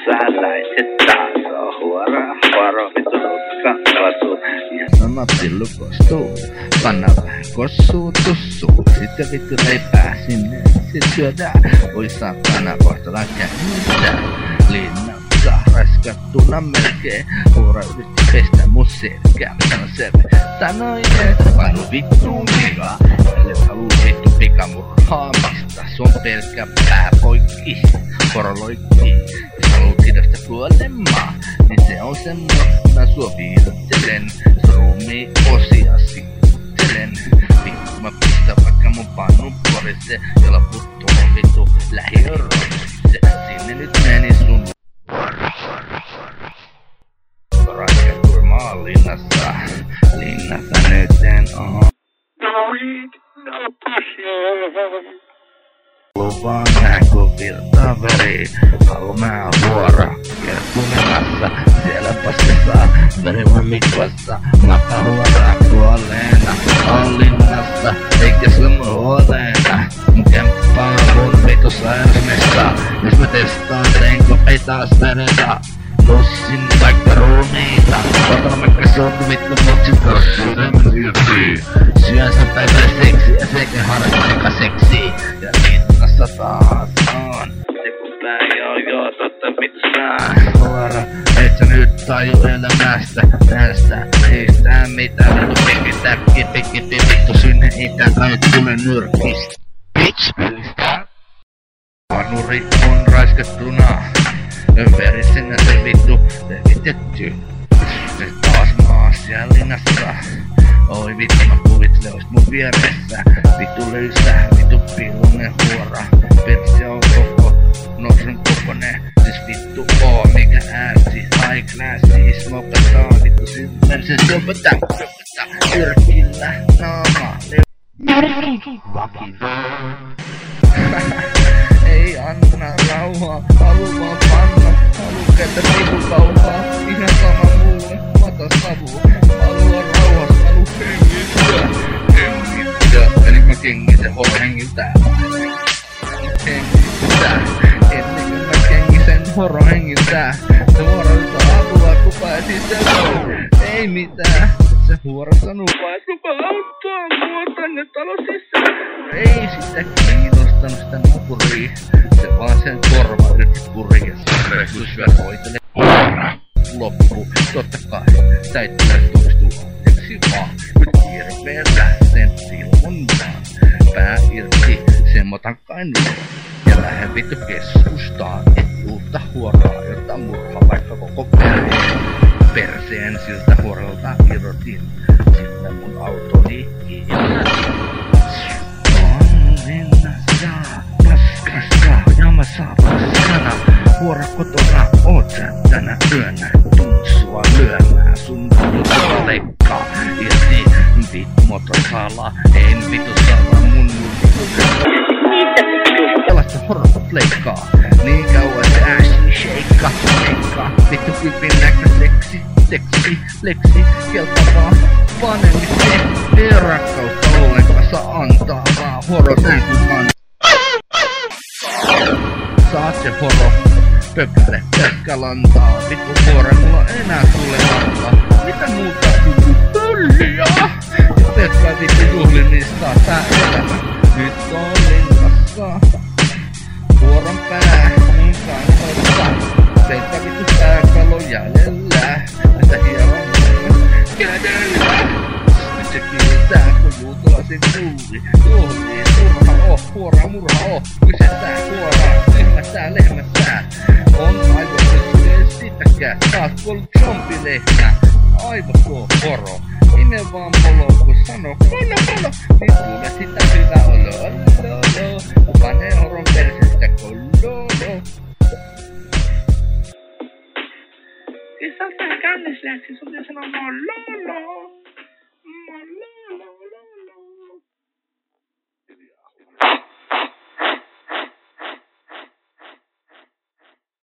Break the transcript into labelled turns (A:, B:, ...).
A: Venäläiset taas on huoro, vittu katsoo. Ja sama pillu kostuu, panna vähän kossuu, tussuu. Sitten vittu leipää sinne, sit syödään. Oi saatana, kohtala käynnissä. Linnassa raiskattuna melkein. Huora yritti pestä mun selkää. Sanoi, että panu vittuun liikaa. Jos haluu vittu pikamurhaamista, se on pelkkä pää poikki. Koroloikki, jos haluu hidasta kuolemaa, niin se on semmoista sua viirottelen. Ruumiin osia siirtelen. Vittu mä pistän vaikka mun pannun porise, ja loput tuon vittu lähiöroisisse. Sinne nyt meni sun Raikkaturmaa linnassa nytten on. Lupaan näin kun virtaa veri, haluun mä vuora. Kerttunemassa, siellä paskassa, verivän mikvassa. Mä huoraa kuolleena, on linnassa, eikä se mun huoleena. Mun kämppä on mun vitu sairmesta, jos mä testaan, teenko ei taas vedetä. Lossin vaikka ruumiita, otan vaikka sun vittu mutsin tossuuden irti. Syön sen päivällä seksiä sekä harrastaa seksiä. Ja linnassa taas on se kun pää joo, totta vittu saa. Huora, et sä nyt taju elämästä, tästä ei tää mitään. Vittu pikki vittu sinne itään kai tule nyrkistä. Bitch! Vanuri on raiskattuna. Veri sinne se vittu levitetty. Se taas maa siellä linnassa. Oi vittu mä kuvittelen ois mun vieressä. Vittu löysä, vittu pillunen huora. Perse on koko, nousun kokonen. Siis vittu oo mikä äärsi. High classi, smokataan vittu sinne. Se sopataan, yrkillä naama. Ei anna rauhaa, haluu vaan panna. Haluu käyttää vitun kauhaa, ihan sama mulle. Mata savua, haluu rauhas, haluu hengittää. Eli mä kengisen horo hengiltää. Ennen kuin mä kengisen horo hengiltää. Se huorolta apua, kuka ei sisällä. Ei mitään. Se huora sanoo vaan, et kuka auttaa mua tänne talon sisään. Ei sitä kiinnostanut sitä napuria. Se vaan sen korva yritti puria. Se resuussyö hoitele. Huora! Loppu, totta kai. Täytyy toistua anteeksi vaan. Nyt kirveellä sen silmun vaan. Pää irti, sen mä otan kainuun. Ja lähden vittu keskustaan. Et uutta huoraa, jota murhaa vaikka koko perheen. Perseen siltä huorelta irrotin. Sitten mun autoni on linnassa, paskassa, ja mä saan paskana. Huora kotona, oot sä tänä yönä. Tuun sua lyömään, sun vittu leikkaa. Irti vittu motorsala, en vittu saa mun vittu. Tällaista horrot leikkaa, niin kauan se äsi sheikkaa. Vittu kypin näköiseksi. Leksi, kelpaa vanhemmin se. Ei rakkautta ollenkaan saa antaa, vaan horo sen kun antaa. Saat se horo, pöppäle, lantaa. Vittu huora, mulla enää sulle antaa. Mitä muuta vittu pölliä? Pöppä vittu juhlimista, tää elämä nyt on linnassa. Huoron pää, mun kanssa. Seipä vittu pääkalo jäljellä. Tästä hieron kädellä. Nyt se kieltää, kun juutalaisen kuuli. Juhliin huora murha kysetää huoraa, lehmättää. On aivoissa sitäkään, taas kuollut zombilehmä. Aivot tuo horo, ime vaan polo, kun sanoo polo. Niin kuule sitä hyvä olo. Panee horon persestä kololo. Isä tää kännisläksi, sun ja sanoo no lolo.